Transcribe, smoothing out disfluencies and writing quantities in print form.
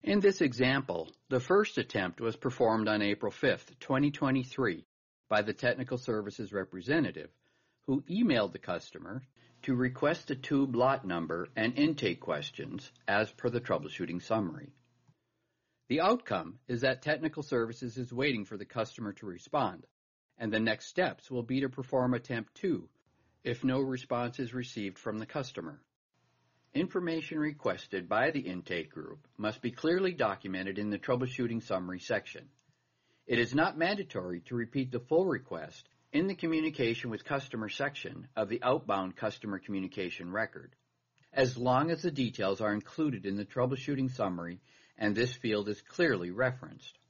In this example, the first attempt was performed on April 5, 2023, by the Technical Services representative, who emailed the customer to request a tube lot number and intake questions as per the troubleshooting summary. The outcome is that Technical Services is waiting for the customer to respond, and the next steps will be to perform attempt 2 if no response is received from the customer. Information requested by the intake group must be clearly documented in the troubleshooting summary section. It is not mandatory to repeat the full request in the communication with customer section of the outbound customer communication record, as long as the details are included in the troubleshooting summary and this field is clearly referenced.